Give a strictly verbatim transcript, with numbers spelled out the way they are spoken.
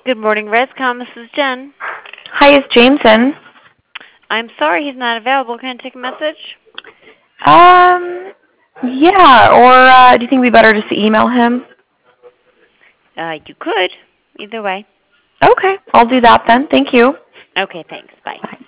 Good morning, Rescom. This is Jen. Hi, is Jameson? I'm sorry he's not available. Can I take a message? Um, yeah, or uh, do you think it'd be better just to email him? Uh, you could. Either way. Okay, I'll do that then. Thank you. Okay, thanks. Bye. Bye.